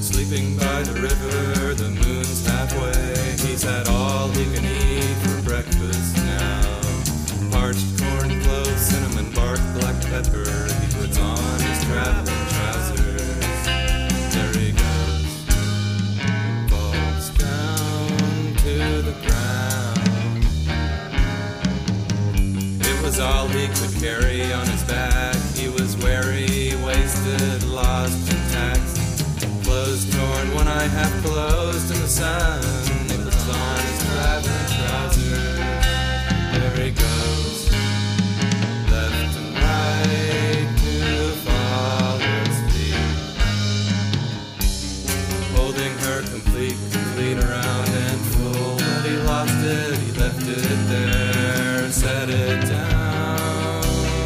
Sleeping by the river, the moon's halfway. He's had all he can eat for breakfast now. Parched corn, cloves, cinnamon bark, black pepper. He puts on his traveling trousers. There he goes. Falls down to the ground. It was all he could carry on his back. He was weary, wasted, lost in tax. Clothes torn, one eye half closed in the sun. He puts on his traveling trousers. There he goes, left and right to father's feet. Holding her complete around and full. But he lost it, he left it there, set it down.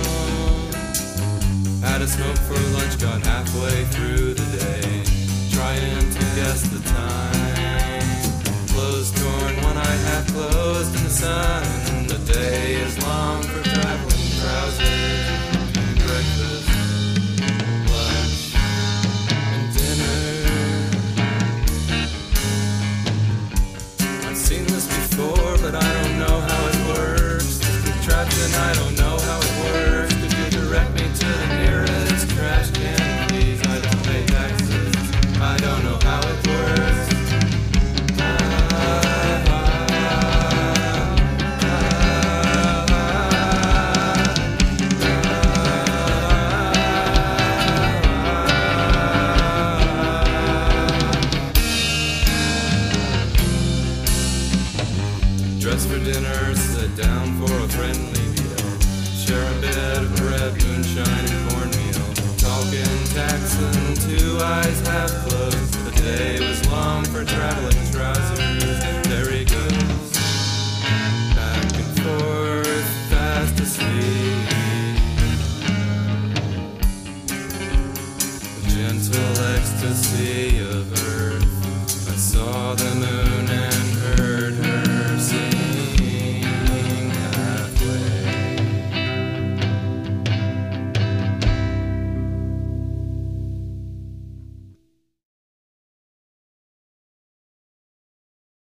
Had a smoke for lunch, got halfway through the day, trying to guess the time. Clothes torn, one eye half closed in the sun. The day is long for traveling trousers. And breakfast, lunch, and dinner. I've seen this before, but I don't know how it works. This contraption, I don't know how it works. Could you direct me to the nearest trash can, please? I don't pay taxes, I don't know how it works. Dress for dinner, sit down for a friendly meal. Share a bed of bread, moonshine, and cornmeal. Talking tax and two eyes half closed. The day was long for traveling